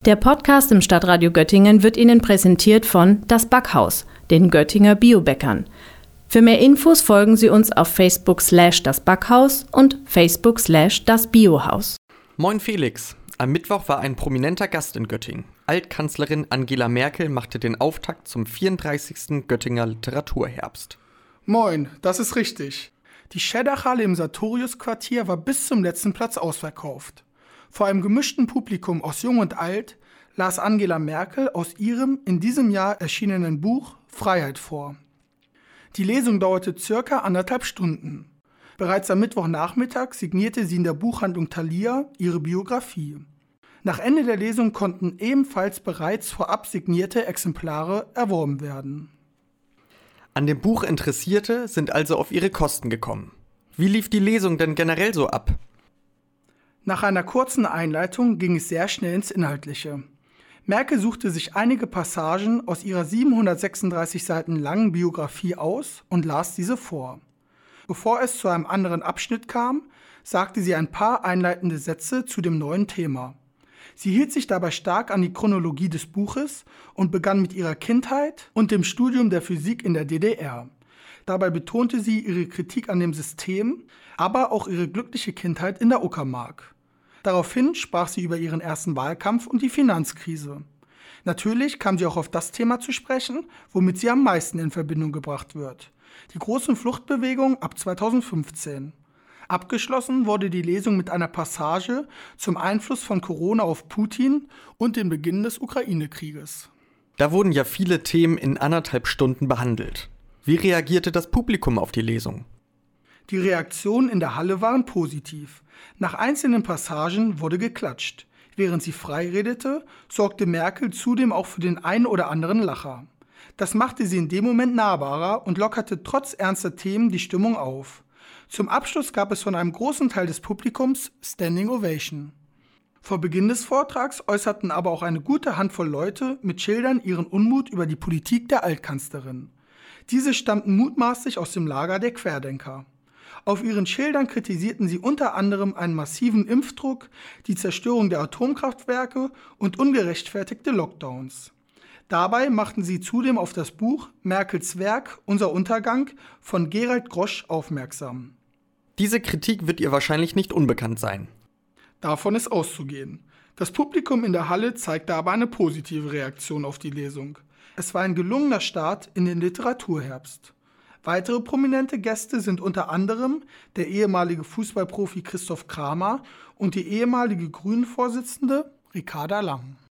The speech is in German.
Der Podcast im Stadtradio Göttingen wird Ihnen präsentiert von Das Backhaus, den Göttinger Biobäckern. Für mehr Infos folgen Sie uns auf Facebook/Das Backhaus und Facebook/Das Biohaus. Moin Felix. Am Mittwoch war ein prominenter Gast in Göttingen. Altkanzlerin Angela Merkel machte den Auftakt zum 34. Göttinger Literaturherbst. Moin, das ist richtig. Die Schädachhalle im Sartorius-Quartier war bis zum letzten Platz ausverkauft. Vor einem gemischten Publikum aus Jung und Alt las Angela Merkel aus ihrem in diesem Jahr erschienenen Buch Freiheit vor. Die Lesung dauerte circa 1,5 Stunden. Bereits am Mittwochnachmittag signierte sie in der Buchhandlung Thalia ihre Biografie. Nach Ende der Lesung konnten ebenfalls bereits vorab signierte Exemplare erworben werden. An dem Buch Interessierte sind also auf ihre Kosten gekommen. Wie lief die Lesung denn generell so ab? Nach einer kurzen Einleitung ging es sehr schnell ins Inhaltliche. Merkel suchte sich einige Passagen aus ihrer 736 Seiten langen Biografie aus und las diese vor. Bevor es zu einem anderen Abschnitt kam, sagte sie ein paar einleitende Sätze zu dem neuen Thema. Sie hielt sich dabei stark an die Chronologie des Buches und begann mit ihrer Kindheit und dem Studium der Physik in der DDR. Dabei betonte sie ihre Kritik an dem System, aber auch ihre glückliche Kindheit in der Uckermark. Daraufhin sprach sie über ihren ersten Wahlkampf und die Finanzkrise. Natürlich kam sie auch auf das Thema zu sprechen, womit sie am meisten in Verbindung gebracht wird: die großen Fluchtbewegungen ab 2015. Abgeschlossen wurde die Lesung mit einer Passage zum Einfluss von Corona auf Putin und den Beginn des Ukraine-Krieges. Da wurden ja viele Themen in 1,5 Stunden behandelt. Wie reagierte das Publikum auf die Lesung? Die Reaktionen in der Halle waren positiv. Nach einzelnen Passagen wurde geklatscht. Während sie frei redete, sorgte Merkel zudem auch für den einen oder anderen Lacher. Das machte sie in dem Moment nahbarer und lockerte trotz ernster Themen die Stimmung auf. Zum Abschluss gab es von einem großen Teil des Publikums Standing Ovation. Vor Beginn des Vortrags äußerten aber auch eine gute Handvoll Leute mit Schildern ihren Unmut über die Politik der Altkanzlerin. Diese stammten mutmaßlich aus dem Lager der Querdenker. Auf ihren Schildern kritisierten sie unter anderem einen massiven Impfdruck, die Zerstörung der Atomkraftwerke und ungerechtfertigte Lockdowns. Dabei machten sie zudem auf das Buch Merkels Werk Unser Untergang von Gerald Grosch aufmerksam. Diese Kritik wird ihr wahrscheinlich nicht unbekannt sein. Davon ist auszugehen. Das Publikum in der Halle zeigte aber eine positive Reaktion auf die Lesung. Es war ein gelungener Start in den Literaturherbst. Weitere prominente Gäste sind unter anderem der ehemalige Fußballprofi Christoph Kramer und die ehemalige Grünen-Vorsitzende Ricarda Lang.